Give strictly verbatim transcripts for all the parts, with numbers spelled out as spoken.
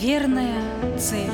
Верная цель.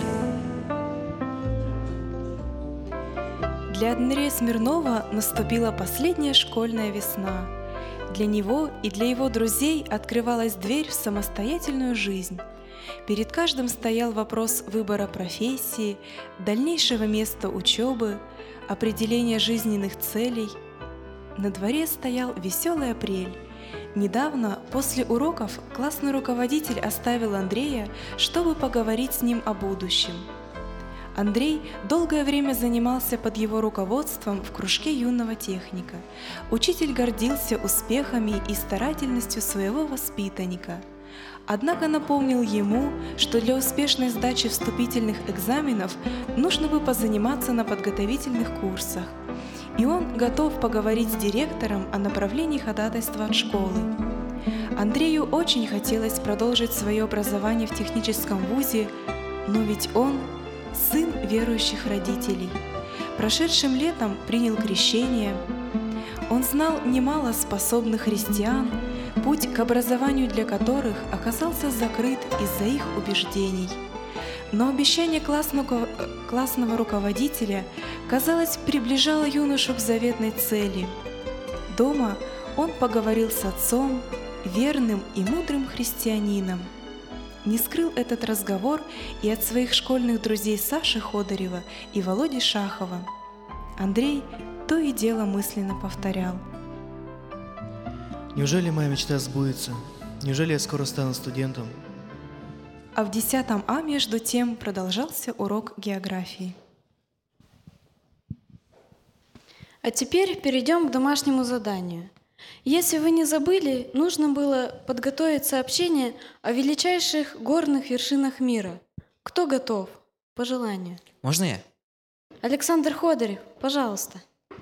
Для Андрея Смирнова наступила последняя школьная весна. Для него и для его друзей открывалась дверь в самостоятельную жизнь. Перед каждым стоял вопрос выбора профессии, дальнейшего места учебы, определения жизненных целей. На дворе стоял веселый апрель. Недавно, после уроков, классный руководитель оставил Андрея, чтобы поговорить с ним о будущем. Андрей долгое время занимался под его руководством в кружке юного техника. Учитель гордился успехами и старательностью своего воспитанника. Однако напомнил ему, что для успешной сдачи вступительных экзаменов нужно бы позаниматься на подготовительных курсах. И он готов поговорить с директором о направлении ходатайства от школы. Андрею очень хотелось продолжить свое образование в техническом вузе, но ведь он сын верующих родителей. Прошедшим летом принял крещение. Он знал немало способных христиан, путь к образованию для которых оказался закрыт из-за их убеждений. Но обещание классного, классного руководителя, казалось, приближало юношу к заветной цели. Дома он поговорил с отцом, верным и мудрым христианином. Не скрыл этот разговор и от своих школьных друзей Саши Ходорева и Володи Шахова. Андрей то и дело мысленно повторял: неужели моя мечта сбудется? Неужели я скоро стану студентом? А в десятом А между тем продолжался урок географии. А теперь перейдем к домашнему заданию. Если вы не забыли, нужно было подготовить сообщение о величайших горных вершинах мира. Кто готов? По желанию. Можно я? Александр Ходорев, пожалуйста.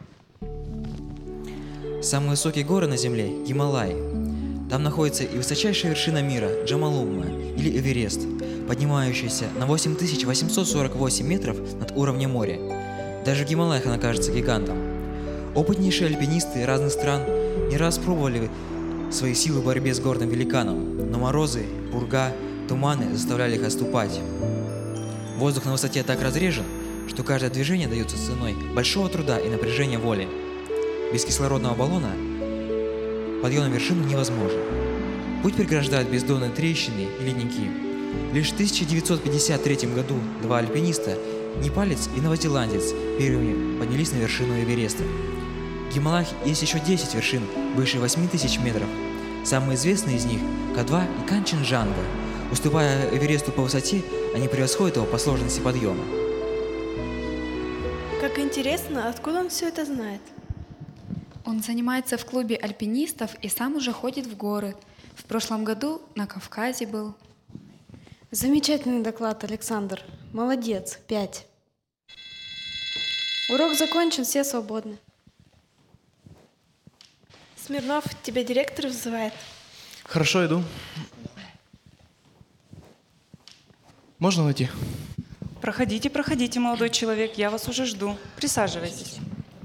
Самые высокие горы на Земле – Гималаи. Там находится и высочайшая вершина мира – Джомолунгма или Эверест, поднимающаяся на восемь тысяч восемьсот сорок восемь метров над уровнем моря. Даже в Гималаях она кажется гигантом. Опытнейшие альпинисты разных стран не раз пробовали свои силы в борьбе с горным великаном, но морозы, пурга, туманы заставляли их отступать. Воздух на высоте так разрежен, что каждое движение дается ценой большого труда и напряжения воли. Без кислородного баллона подъем на вершину невозможен. Путь преграждают бездонные трещины и ледники. Лишь в тысяча девятьсот пятьдесят третьем году два альпиниста, непалец и новозеландец, первыми поднялись на вершину Эвереста. В Гималаях есть еще десять вершин выше восьми тысяч метров. Самые известные из них – Ка два и Канченджанга. Уступая Эвересту по высоте, они превосходят его по сложности подъема. Как интересно, откуда он все это знает? Он занимается в клубе альпинистов и сам уже ходит в горы. В прошлом году на Кавказе был. Замечательный доклад, Александр. Молодец, пять. Урок закончен, все свободны. Смирнов, тебя директор вызывает. Хорошо, иду. Можно войти? Проходите, проходите, молодой человек, я вас уже жду. Присаживайтесь.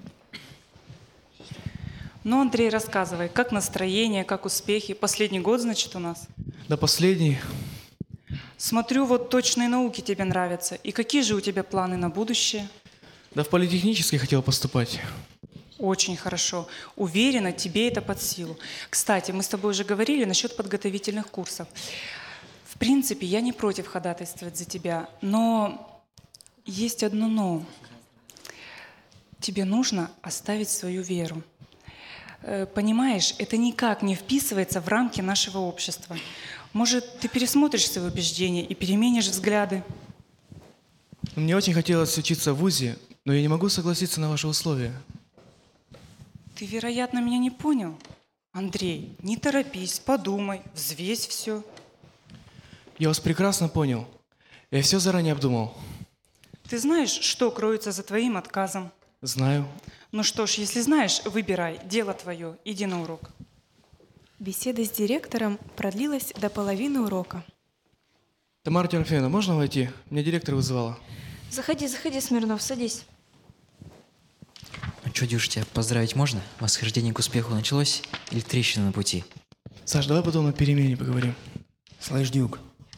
Ну, Андрей, рассказывай, как настроение, как успехи? Последний год, значит, у нас? Да последний. Смотрю, вот точные науки тебе нравятся. И какие же у тебя планы на будущее? Да в политехнический хотел поступать. Очень хорошо. Уверена, тебе это под силу. Кстати, мы с тобой уже говорили насчет подготовительных курсов. В принципе, я не против ходатайствовать за тебя, но есть одно «но». Тебе нужно оставить свою веру. Понимаешь, это никак не вписывается в рамки нашего общества. Может, ты пересмотришь свои убеждения и переменишь взгляды? Мне очень хотелось учиться в вузе, но я не могу согласиться на ваши условия. Ты, вероятно, меня не понял. Андрей, не торопись, подумай, взвесь все. Я вас прекрасно понял. Я все заранее обдумал. Ты знаешь, что кроется за твоим отказом? Знаю. Ну что ж, если знаешь, выбирай, дело твое, иди на урок. Беседа с директором продлилась до половины урока. Тамара Тимофеевна, можно войти? Меня директор вызывала. Заходи, заходи, Смирнов, садись. Ну что, Дюш, тебя поздравить можно? Восхождение к успеху началось или трещина на пути? Саш, давай потом на перемене поговорим. Слышь, Дюк,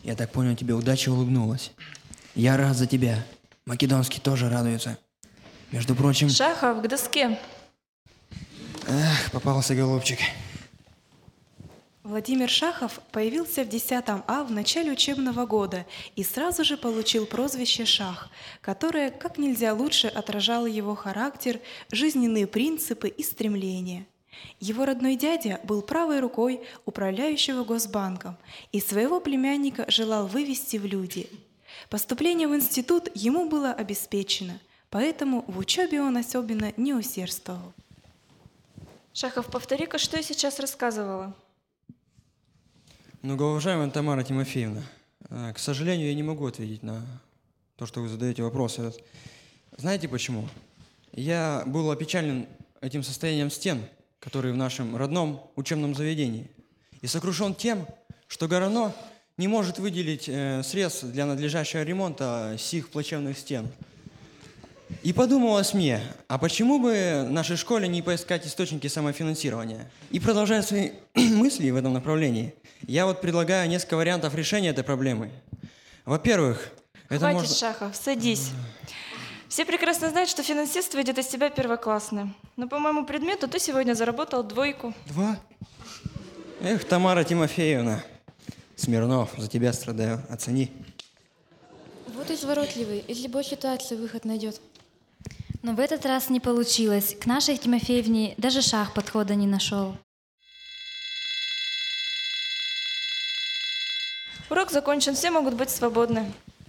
Я так понял, тебе удача улыбнулась. Я рад за тебя. Македонский тоже радуется. Между прочим... Шахов, к доске. Эх, попался голубчик. Владимир Шахов появился в десятом А в начале учебного года и сразу же получил прозвище «Шах», которое как нельзя лучше отражало его характер, жизненные принципы и стремления. Его родной дядя был правой рукой управляющего Госбанком и своего племянника желал вывести в люди. Поступление в институт ему было обеспечено, поэтому в учебе он особенно не усердствовал. Шахов, повтори-ка, что я сейчас рассказывала. Многоуважаемая Тамара Тимофеевна, к сожалению, я не могу ответить на то, что вы задаете вопрос этот. Знаете почему? Я был опечален этим состоянием стен, которые в нашем родном учебном заведении, и сокрушен тем, что ГОРОНО не может выделить э, средств для надлежащего ремонта сих плачевных стен. И подумалось мне, а почему бы нашей школе не поискать источники самофинансирования? И продолжая свои мысли в этом направлении, я вот предлагаю несколько вариантов решения этой проблемы. Во-первых, это Хватит, можно... Шахов, садись. Все прекрасно знают, что финансист выйдет из тебя первоклассным. Но по моему предмету ты сегодня заработал двойку. Два? Эх, Тамара Тимофеевна. Смирнов, за тебя страдаю. Оцени. Вот изворотливый, из любой ситуации выход найдет. Но в этот раз не получилось. К нашей Тимофеевне даже Шах подхода не нашел. Урок закончен, все могут быть свободны.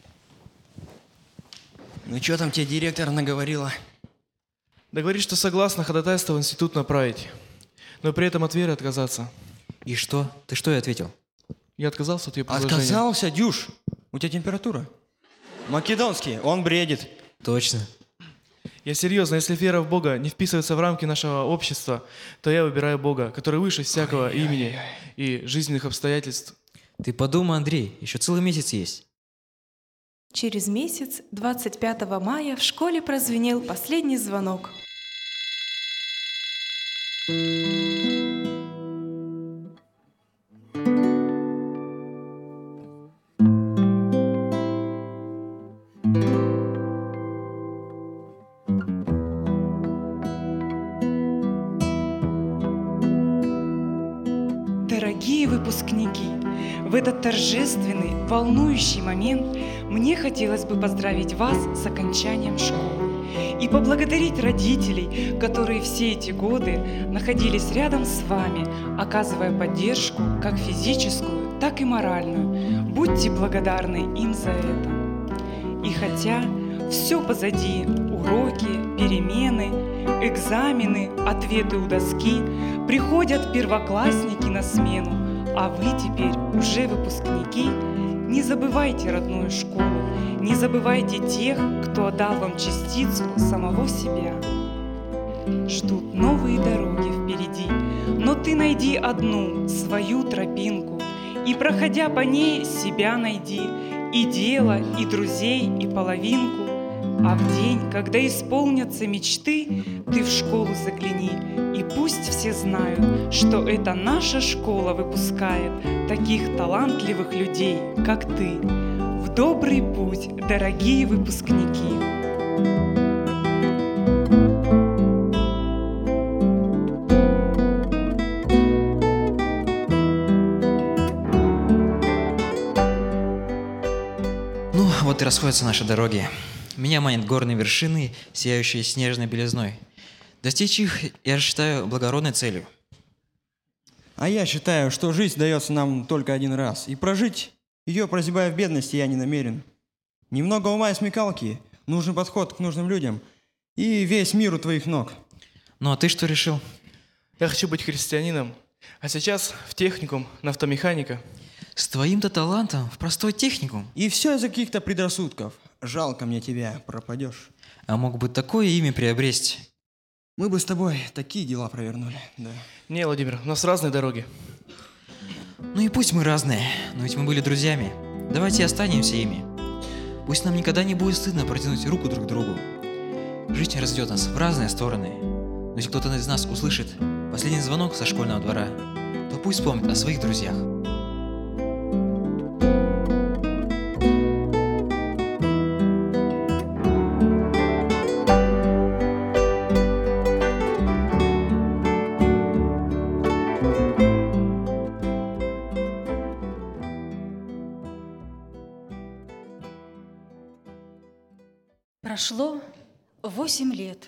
Ну что там тебе директор наговорила? Да говорит, что согласна ходатайство в институт направить, но при этом от веры отказаться. И что? Ты что ей ответил? Я отказался от ее предложения. Отказался, Дюш? У тебя температура? Македонский, он бредит. Точно. Я серьезно, если вера в Бога не вписывается в рамки нашего общества, то я выбираю Бога, который выше всякого Ой-ой-ой. имени и жизненных обстоятельств. Ты подумай, Андрей, еще целый месяц есть. Через месяц, двадцать пятого мая, в школе прозвенел последний звонок. Дорогие выпускники, в этот торжественный, волнующий момент мне хотелось бы поздравить вас с окончанием школы и поблагодарить родителей, которые все эти годы находились рядом с вами, оказывая поддержку как физическую, так и моральную. Будьте благодарны им за это. И хотя все позади, уроки, перемены, экзамены, ответы у доски, приходят первоклассники на смену, а вы теперь уже выпускники, не забывайте родную школу, не забывайте тех, кто отдал вам частицу самого себя. Ждут новые дороги впереди, но ты найди одну, свою тропинку, и, проходя по ней, себя найди, и дело, и друзей, и половинку. А в день, когда исполнятся мечты, ты в школу загляни, и пусть все знают, что это наша школа выпускает таких талантливых людей, как ты. В добрый путь, дорогие выпускники! Ну, вот и расходятся наши дороги. Меня манят горные вершины, сияющие снежной белизной. Достичь их я считаю благородной целью. А я считаю, что жизнь дается нам только один раз, и прожить ее, прозябая в бедности, я не намерен. Немного ума и смекалки, нужный подход к нужным людям, и весь мир у твоих ног. Ну а ты что решил? Я хочу быть христианином, а сейчас в техникум на автомеханика. С твоим-то талантом в простой техникум? И все из-за каких-то предрассудков. Жалко мне тебя, пропадешь. А мог бы такое имя приобрести. Мы бы с тобой такие дела провернули, да. Не, Владимир, у нас разные дороги. Ну и пусть мы разные, но ведь мы были друзьями. Давайте и останемся ими. Пусть нам никогда не будет стыдно протянуть руку друг к другу. Жизнь разведет нас в разные стороны. Но если кто-то из нас услышит последний звонок со школьного двора, то пусть вспомнит о своих друзьях. Прошло восемь лет.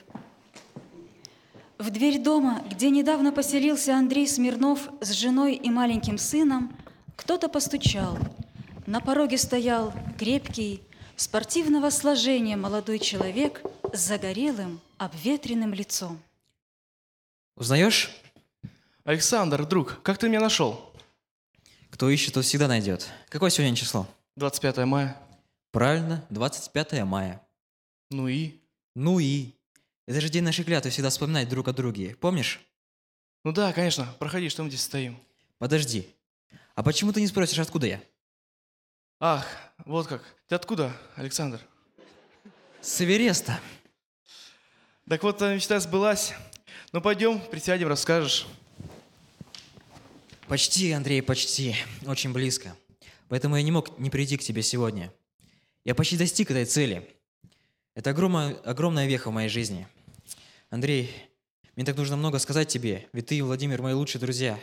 В дверь дома, где недавно поселился Андрей Смирнов с женой и маленьким сыном, кто-то постучал. На пороге стоял крепкий, спортивного сложения молодой человек с загорелым, обветренным лицом. Узнаешь? Александр, друг, как ты меня нашел? Кто ищет, тот всегда найдет. Какое сегодня число? двадцать пятое мая. Правильно, двадцать пятое мая. Ну и? Ну и? Это же день нашей клятвы всегда вспоминать друг о друге. Помнишь? Ну да, конечно. Проходи, что мы здесь стоим. Подожди. А почему ты не спросишь, откуда я? Ах, вот как. Ты откуда, Александр? С Эвереста. Так вот, твоя мечта сбылась. Ну пойдем, присядем, расскажешь. Почти, Андрей, почти. Очень близко. Поэтому я не мог не прийти к тебе сегодня. Я почти достиг этой цели. Это огромная, огромная веха в моей жизни. Андрей, мне так нужно много сказать тебе, ведь ты и Владимир мои лучшие друзья.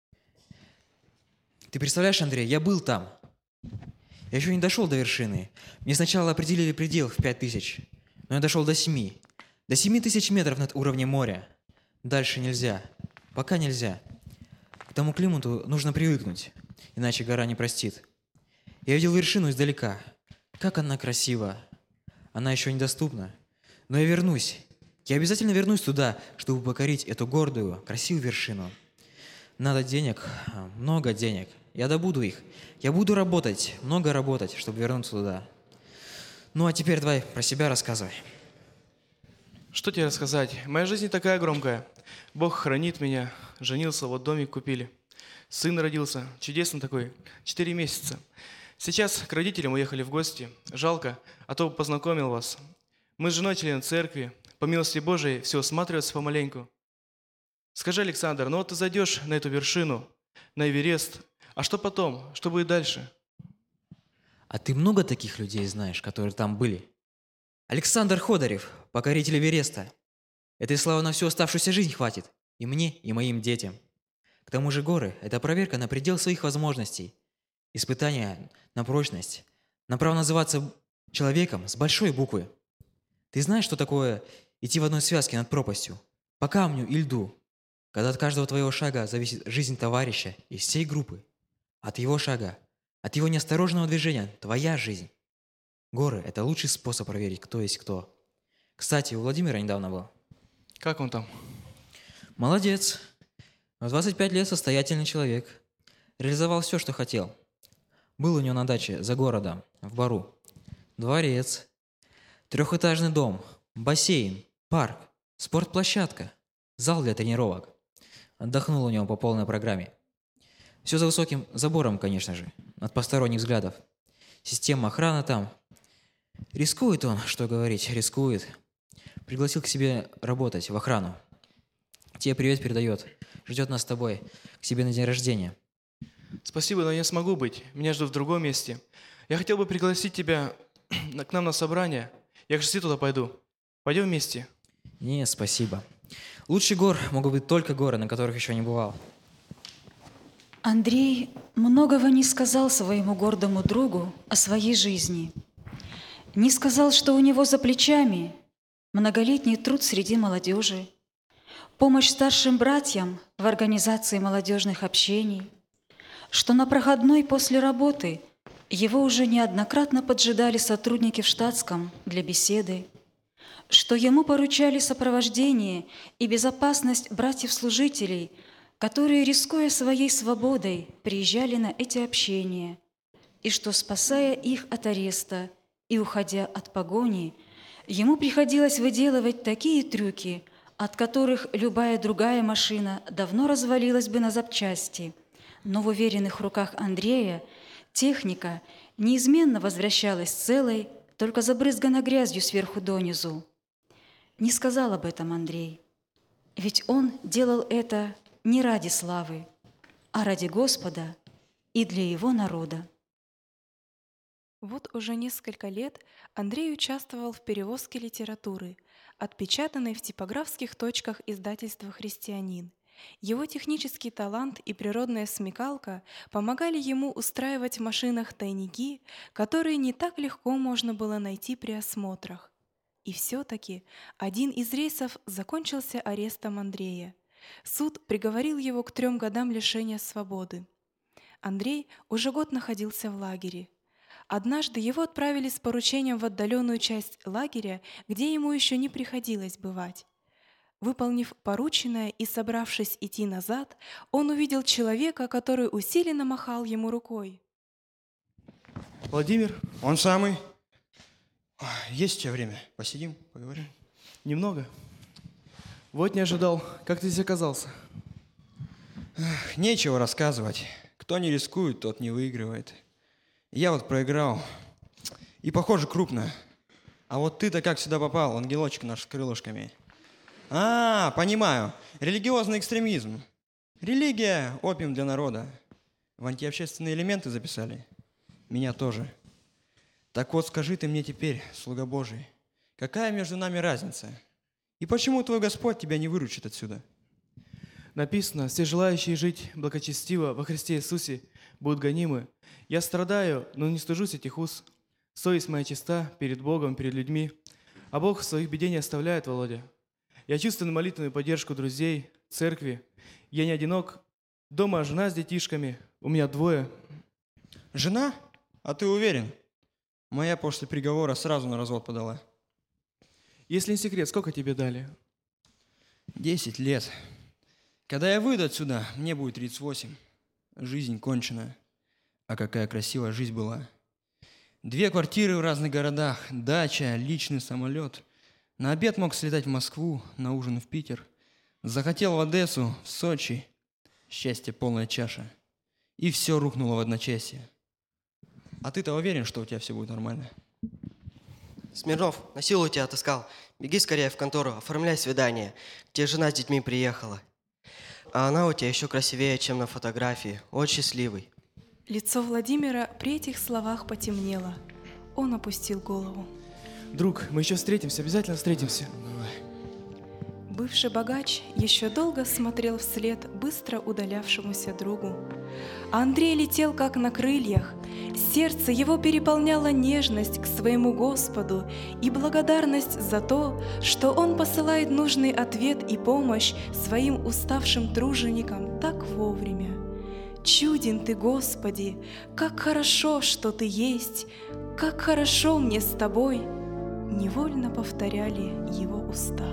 Ты представляешь, Андрей, я был там. Я еще не дошел до вершины. Мне сначала определили предел в пять тысяч, но я дошел до семи. До семи тысяч метров над уровнем моря. Дальше нельзя. Пока нельзя. К тому климату нужно привыкнуть, иначе гора не простит. Я видел вершину издалека. Как она красива. Она еще недоступна. Но я вернусь. Я обязательно вернусь туда, чтобы покорить эту гордую, красивую вершину. Надо денег, много денег. Я добуду их. Я буду работать, много работать, чтобы вернуться туда. Ну а теперь давай про себя рассказывай. Что тебе рассказать? Моя жизнь не такая громкая. Бог хранит меня. Женился, вот домик купили. Сын родился. Чудесный такой. Четыре месяца. Сейчас к родителям уехали в гости. Жалко, а то бы познакомил вас. Мы с женой члены церкви. По милости Божией все осматривается помаленьку. Скажи, Александр, ну вот ты зайдешь на эту вершину, на Эверест, а что потом? Что будет дальше? А ты много таких людей знаешь, которые там были? Александр Ходорев, покоритель Эвереста. Этой славы на всю оставшуюся жизнь хватит. И мне, и моим детям. К тому же горы – это проверка на предел своих возможностей. Испытание на прочность, на право называться человеком с большой буквы. Ты знаешь, что такое идти в одной связке над пропастью? По камню и льду. Когда от каждого твоего шага зависит жизнь товарища из всей группы. От его шага, от его неосторожного движения – твоя жизнь. Горы – это лучший способ проверить, кто есть кто. Кстати, у Владимира недавно был. Как он там? Молодец. В двадцать пять лет состоятельный человек. Реализовал все, что хотел. Был у него на даче за городом, в Бару. Дворец, трехэтажный дом, бассейн, парк, спортплощадка, зал для тренировок. Отдохнул у него по полной программе. Все за высоким забором, конечно же, от посторонних взглядов. Система охраны там. Рискует он, что говорить, рискует. Пригласил к себе работать в охрану. Тебе привет передает. Ждет нас с тобой к себе на день рождения. Спасибо, но я не смогу быть. Меня ждут в другом месте. Я хотел бы пригласить тебя к нам на собрание. Я к шести туда пойду. Пойдем вместе? Не, спасибо. Лучше гор могут быть только горы, на которых еще не бывал. Андрей многого не сказал своему гордому другу о своей жизни. Не сказал, что у него за плечами многолетний труд среди молодежи, помощь старшим братьям в организации молодежных общений, что на проходной после работы его уже неоднократно поджидали сотрудники в штатском для беседы, что ему поручали сопровождение и безопасность братьев-служителей, которые, рискуя своей свободой, приезжали на эти общения, и что, спасая их от ареста и уходя от погони, ему приходилось выделывать такие трюки, от которых любая другая машина давно развалилась бы на запчасти. Но в уверенных руках Андрея техника неизменно возвращалась целой, только забрызгана грязью сверху донизу. Не сказал об этом Андрей, ведь он делал это не ради славы, а ради Господа и для Его народа. Вот уже несколько лет Андрей участвовал в перевозке литературы, отпечатанной в типографских точках издательства «Христианин». Его технический талант и природная смекалка помогали ему устраивать в машинах тайники, которые не так легко можно было найти при осмотрах. И все-таки один из рейсов закончился арестом Андрея. Суд приговорил его к трем годам лишения свободы. Андрей уже год находился в лагере. Однажды его отправили с поручением в отдаленную часть лагеря, где ему еще не приходилось бывать. Выполнив порученное и собравшись идти назад, он увидел человека, который усиленно махал ему рукой. Владимир? Он самый. Есть у тебя время? Посидим, поговорим? Немного. Вот не ожидал. Как ты здесь оказался? Эх, нечего рассказывать. Кто не рискует, тот не выигрывает. Я вот проиграл. И, похоже, крупно. А вот ты-то как сюда попал, ангелочек наш с крылышками? А, понимаю. Религиозный экстремизм. Религия – опиум для народа. В антиобщественные элементы записали? Меня тоже. Так вот, скажи ты мне теперь, слуга Божий, какая между нами разница? И почему твой Господь тебя не выручит отсюда? Написано, все желающие жить благочестиво во Христе Иисусе будут гонимы. Я страдаю, но не стыжусь этих уз. Совесть моя чиста перед Богом, перед людьми. А Бог в своих беде не оставляет, Володя. Я чувствую молитвенную поддержку друзей, церкви. Я не одинок. Дома жена с детишками. У меня двое. Жена? А ты уверен? Моя после приговора сразу на развод подала. Если не секрет, сколько тебе дали? Десять лет. Когда я выйду отсюда, мне будет тридцать восемь. Жизнь кончена. А какая красивая жизнь была. Две квартиры в разных городах, дача, личный самолет. На обед мог слетать в Москву, на ужин в Питер. Захотел в Одессу, в Сочи. Счастье полная чаша. И все рухнуло в одночасье. А ты-то уверен, что у тебя все будет нормально? Смирнов, на силу тебя отыскал. Беги скорее в контору, оформляй свидание, где жена с детьми приехала. А она у тебя еще красивее, чем на фотографии. Очень счастливый. Лицо Владимира при этих словах потемнело. Он опустил голову. Друг, мы еще встретимся, обязательно встретимся. Бывший богач еще долго смотрел вслед быстро удалявшемуся другу. А Андрей летел как на крыльях. Сердце его переполняло нежность к своему Господу и благодарность за то, что Он посылает нужный ответ и помощь своим уставшим труженикам так вовремя. Чуден Ты, Господи, как хорошо, что Ты есть, как хорошо мне с Тобой, невольно повторяли его уста.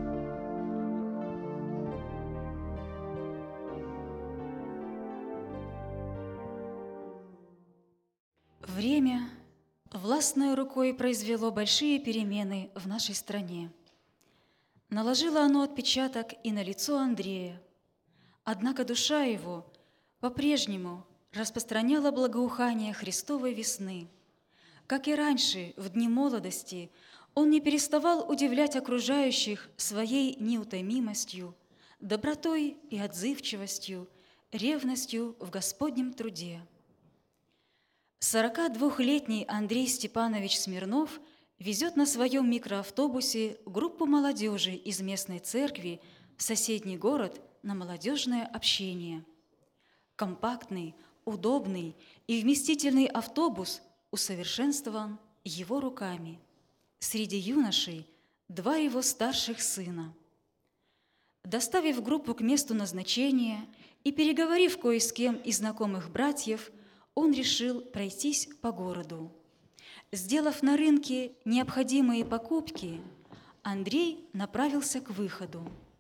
Время властной рукой произвело большие перемены в нашей стране. Наложило оно отпечаток и на лицо Андрея. Однако душа его по-прежнему распространяла благоухание Христовой весны. Как и раньше, в дни молодости, он не переставал удивлять окружающих своей неутомимостью, добротой и отзывчивостью, ревностью в Господнем труде. сорокадвухлетний Андрей Степанович Смирнов везет на своем микроавтобусе группу молодежи из местной церкви в соседний город на молодежное общение. Компактный, удобный и вместительный автобус усовершенствован его руками. Среди юношей два его старших сына. Доставив группу к месту назначения и переговорив кое с кем из знакомых братьев, он решил пройтись по городу. Сделав на рынке необходимые покупки, Андрей направился к выходу.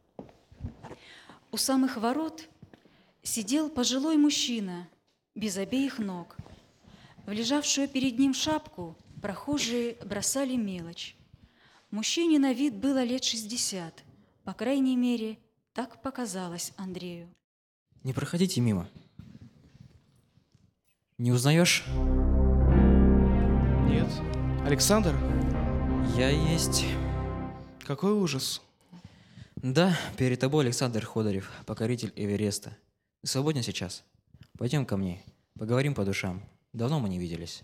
У самых ворот сидел пожилой мужчина без обеих ног. В лежавшую перед ним шапку прохожие бросали мелочь. Мужчине на вид было лет шестьдесят, по крайней мере, так показалось Андрею. Не проходите мимо. Не узнаешь? Нет. Александр? Я есть. Какой ужас. Да, перед тобой Александр Ходорев, покоритель Эвереста. Ты свободен сейчас? Пойдем ко мне, поговорим по душам. Давно мы не виделись.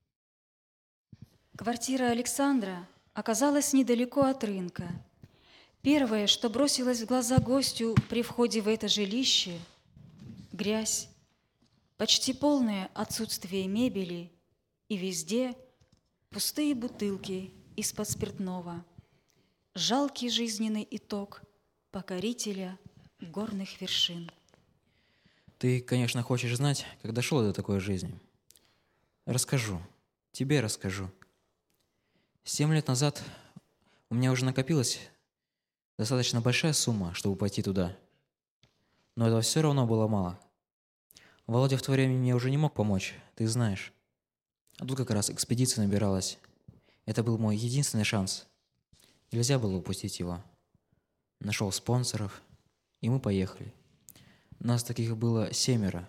Квартира Александра оказалась недалеко от рынка. Первое, что бросилось в глаза гостю при входе в это жилище – грязь, почти полное отсутствие мебели и везде пустые бутылки из-под спиртного. жалкий жизненный итог покорителя горных вершин. Ты, конечно, хочешь знать, как дошел до такой жизни. Расскажу. Тебе расскажу. Семь лет назад у меня уже накопилась достаточно большая сумма, чтобы пойти туда. Но этого все равно было мало. Володя в то время мне уже не мог помочь, ты знаешь. А тут как раз экспедиция набиралась. Это был мой единственный шанс. Нельзя было упустить его. Нашел спонсоров, и мы поехали. Нас таких было семеро.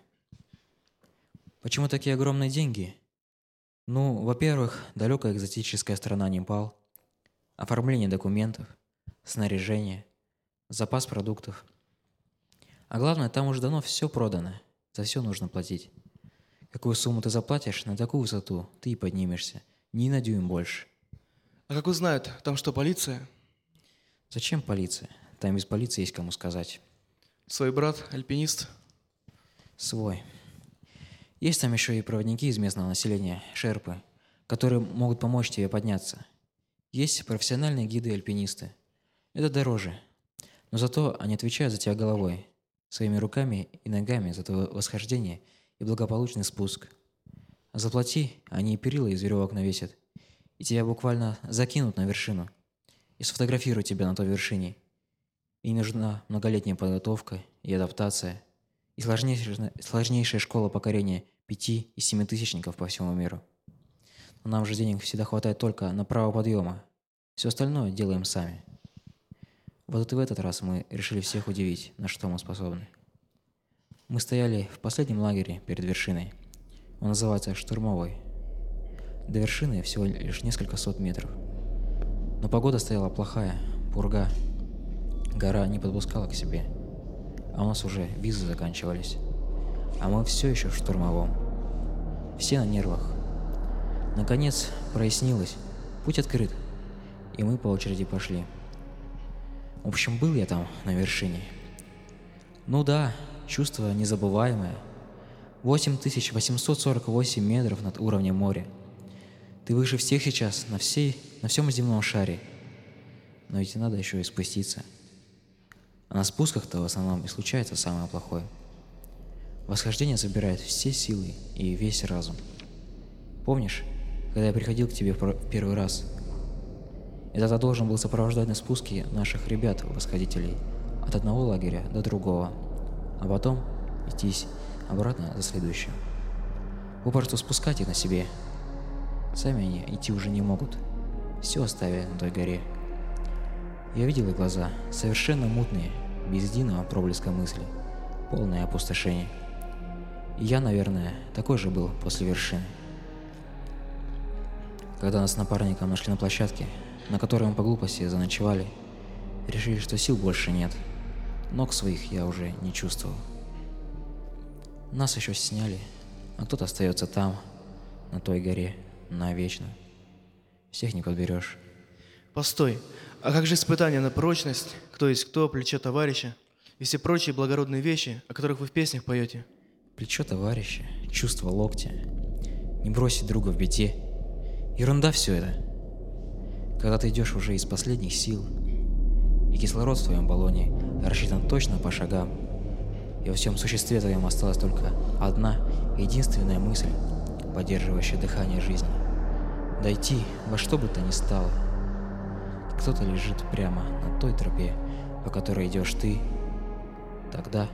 Почему такие огромные деньги? Ну, во-первых, далекая экзотическая страна Непал, оформление документов, снаряжение, запас продуктов. А главное, там уже давно все продано, за все нужно платить. Какую сумму ты заплатишь, на такую высоту ты и поднимешься, ни на дюйм больше. А как узнают, там что, полиция? Зачем полиция? Там без полиции есть кому сказать. Свой брат, альпинист? Свой. Есть там еще и проводники из местного населения, шерпы, которые могут помочь тебе подняться. Есть профессиональные гиды-альпинисты. Это дороже. Но зато они отвечают за тебя головой, своими руками и ногами за твое восхождение и благополучный спуск. А заплати, они и перила из веревок навесят, и тебя буквально закинут на вершину и сфотографируют тебя на той вершине. И нужна многолетняя подготовка и адаптация, и сложнейшая, сложнейшая школа покорения пяти- и семитысячников по всему миру. Но нам же денег всегда хватает только на право подъема. Все остальное делаем сами. Вот и в этот раз мы решили всех удивить, на что мы способны. Мы стояли в последнем лагере перед вершиной. Он называется «Штурмовой». До вершины всего лишь несколько сот метров. Но погода стояла плохая, пурга. Гора не подпускала к себе. А у нас уже визы заканчивались. А мы все еще в штурмовом. Все на нервах. Наконец прояснилось. Путь открыт. И мы по очереди пошли. В общем, был я там, на вершине. Ну да, чувство незабываемое. восемь тысяч восемьсот сорок восемь метров над уровнем моря. Ты выше всех сейчас на, всей, на всем земном шаре. Но ведь надо еще и спуститься. А на спусках-то в основном и случается самое плохое. Восхождение забирает все силы и весь разум. Помнишь, когда я приходил к тебе в первый раз? Я тогда должен был сопровождать на спуске наших ребят-восходителей от одного лагеря до другого, а потом идти обратно за следующим. Попросту спускать их на себе. Сами они идти уже не могут, все оставя на той горе. Я видел их глаза, совершенно мутные, без единого проблеска мысли, полное опустошение. И я, наверное, такой же был после вершины. Когда нас с напарником нашли на площадке, на которой мы по глупости заночевали, решили, что сил больше нет. Ног своих я уже не чувствовал. Нас еще сняли, а кто-то остается там, на той горе, навечно. Всех не подберешь. Постой, а как же испытания на прочность, кто есть кто, плечо товарища и все прочие благородные вещи, о которых вы в песнях поете? Плечо товарища, чувство локтя, не бросить друга в беде. Ерунда все это. Когда ты идешь уже из последних сил, и кислород в твоем баллоне рассчитан точно по шагам, и во всем существе твоем осталась только одна, единственная мысль, поддерживающая дыхание жизни. Дойти во что бы то ни стало. Кто-то лежит прямо на той тропе, по которой идешь ты. Тогда...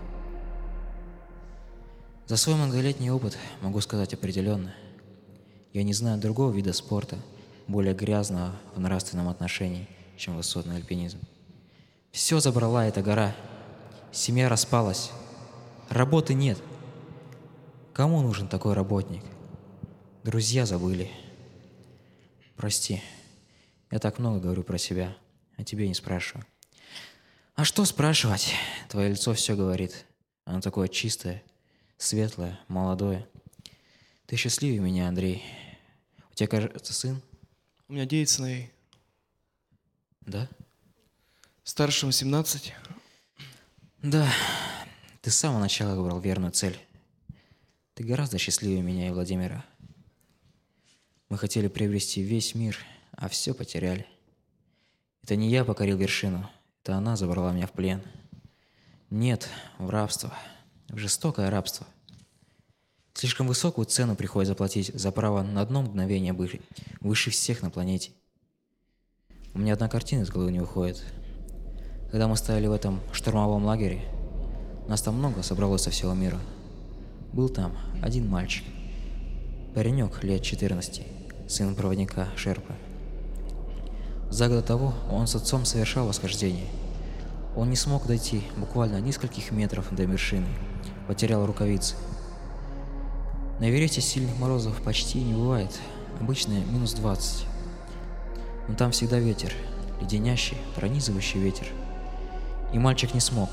За свой многолетний опыт могу сказать определенно. Я не знаю другого вида спорта, более грязного в нравственном отношении, чем высотный альпинизм. Все забрала эта гора. Семья распалась. Работы нет. Кому нужен такой работник? Друзья забыли. Прости, я так много говорю про себя, а тебе не спрашиваю. А что спрашивать? Твое лицо все говорит. Оно такое чистое, светлое, молодое. Ты счастливее меня, Андрей. У тебя, кажется, сын? У меня девять сыновей. Да? Старшему семнадцать. Да, ты с самого начала выбрал верную цель. Ты гораздо счастливее меня и Владимира. Мы хотели приобрести весь мир, а все потеряли. Это не я покорил вершину, это она забрала меня в плен. Нет, в рабство, в жестокое рабство. Слишком высокую цену приходится заплатить за право на одно мгновение быть выше всех на планете. У меня одна картина из головы не выходит. Когда мы стояли в этом штурмовом лагере, нас там много собралось со всего мира. Был там один мальчик, паренек лет четырнадцати, сын проводника Шерпы. За год до того он с отцом совершал восхождение. Он не смог дойти буквально нескольких метров до вершины, потерял рукавицы. На Эвересте сильных морозов почти не бывает, обычно минус двадцать. Но там всегда ветер, леденящий, пронизывающий ветер. И мальчик не смог.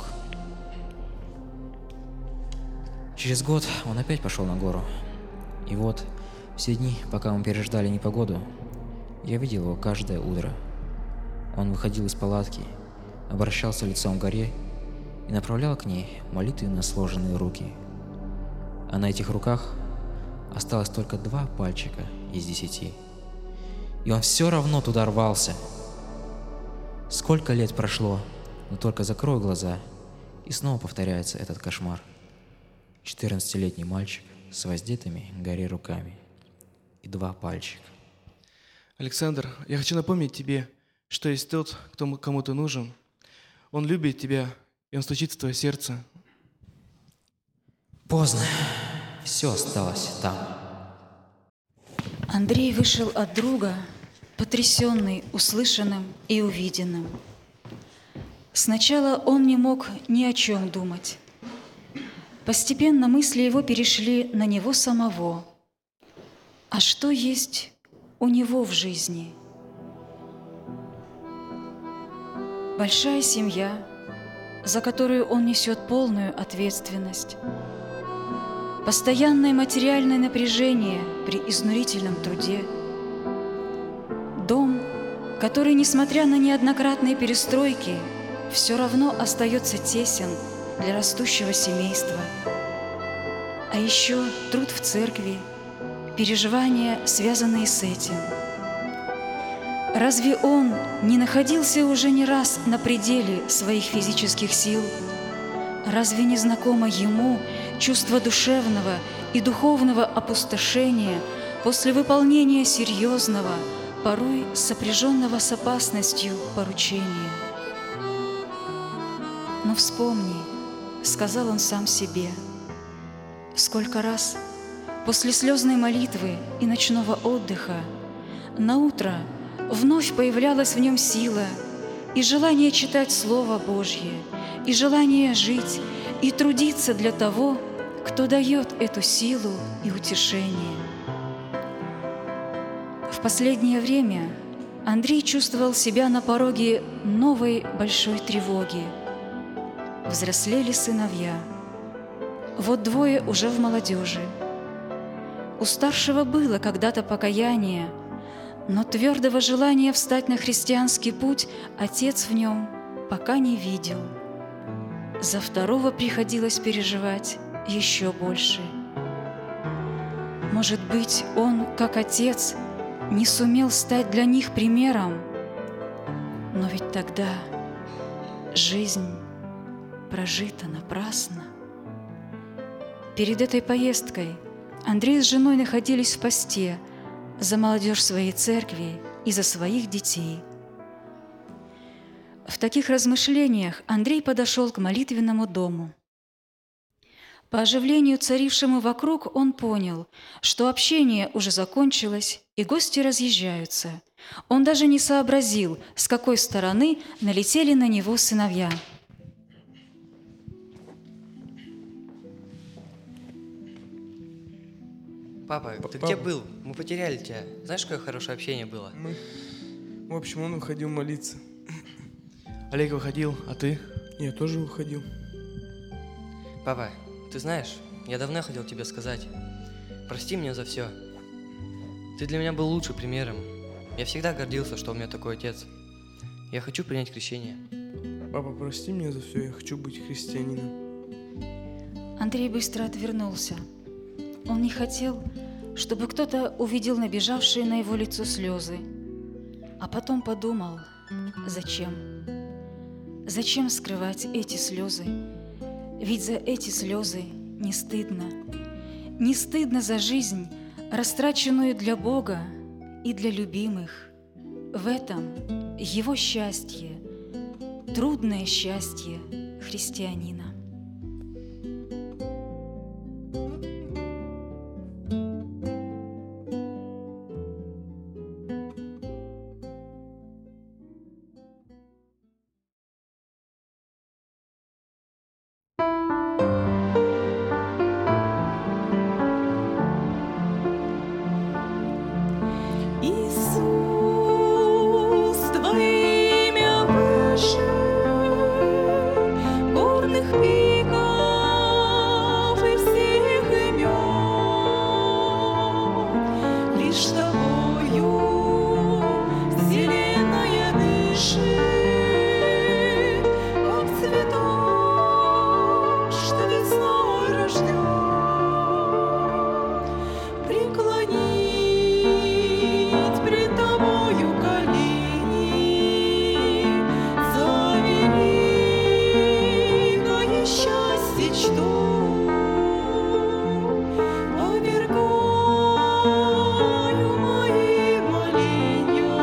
Через год он опять пошел на гору. И вот, все дни, пока мы переждали непогоду, я видел его каждое утро. Он выходил из палатки, обращался лицом к горе и направлял к ней молитвенно сложенные руки. А на этих руках осталось только два пальчика из десяти. И он все равно туда рвался. Сколько лет прошло, но только закрою глаза, и снова повторяется этот кошмар. четырнадцатилетний мальчик с воздетыми к горе руками и два пальчика. Александр, я хочу напомнить тебе, что есть тот, кто кому ты нужен. Он любит тебя, и он стучит в твое сердце. Поздно. Все осталось там. Андрей вышел от друга, потрясенный услышанным и увиденным. Сначала он не мог ни о чем думать. Постепенно мысли его перешли на него самого. А что есть у него в жизни? Большая семья, за которую он несет полную ответственность. Постоянное материальное напряжение при изнурительном труде. Дом, который, несмотря на неоднократные перестройки, все равно остается тесен для растущего семейства. А еще труд в церкви, переживания, связанные с этим. Разве он не находился уже не раз на пределе своих физических сил? Разве не знакомо ему чувство душевного и духовного опустошения после выполнения серьезного, порой сопряженного с опасностью поручения? «Но вспомни», — сказал он сам себе, — «сколько раз после слезной молитвы и ночного отдыха наутро вновь появлялась в нем сила и желание читать Слово Божье, и желание жить и трудиться для того, кто дает эту силу и утешение». В последнее время Андрей чувствовал себя на пороге новой большой тревоги. Взрослели сыновья. Вот двое уже в молодежи. У старшего было когда-то покаяние, но твердого желания встать на христианский путь отец в нем пока не видел. За второго приходилось переживать еще больше. Может быть, он, как отец, не сумел стать для них примером, но ведь тогда жизнь прожита напрасно. Перед этой поездкой Андрей с женой находились в посте за молодежь своей церкви и за своих детей. В таких размышлениях Андрей подошел к молитвенному дому. По оживлению, царившему вокруг, он понял, что общение уже закончилось, и гости разъезжаются. Он даже не сообразил, с какой стороны налетели на него сыновья. Папа, ты Папа. где был? Мы потеряли тебя. Знаешь, какое хорошее общение было? Мы... В общем, он уходил молиться. Олег выходил, а ты? Я тоже уходил. Папа, ты знаешь, я давно хотел тебе сказать. Прости меня за все. Ты для меня был лучшим примером. Я всегда гордился, что у меня такой отец. Я хочу принять крещение. Папа, прости меня за все, я хочу быть христианином. Андрей быстро отвернулся. Он не хотел, чтобы кто-то увидел набежавшие на его лицо слезы. А потом подумал, Зачем? Зачем скрывать эти слезы? Ведь за эти слезы не стыдно. Не стыдно за жизнь, растраченную для Бога и для любимых. В этом его счастье, трудное счастье христианина. Иисус, Твое имя выше горных пиков и всех имен. Лишь Тобою вселенная дышит, как цветок, что весной рожден. Преклонить пред Тобою колени, за великое счастье чту. Повергаю мои моления,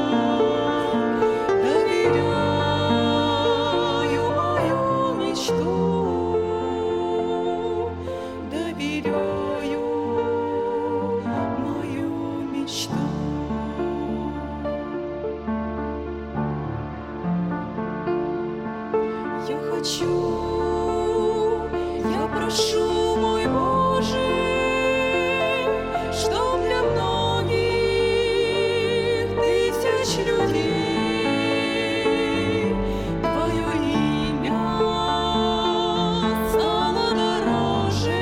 доверяю мою мечту, доверяю мою мечту. Я хочу, я прошу, мой Боже, чтоб для многих тысяч людей Твое имя стало дороже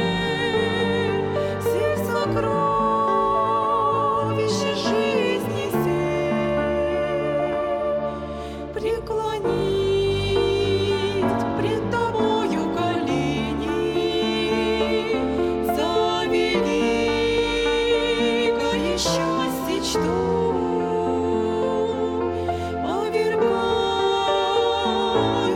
всех сокровищ жизни сей. Преклонить пред Тобою колени, за великое счастье чту. Повергаю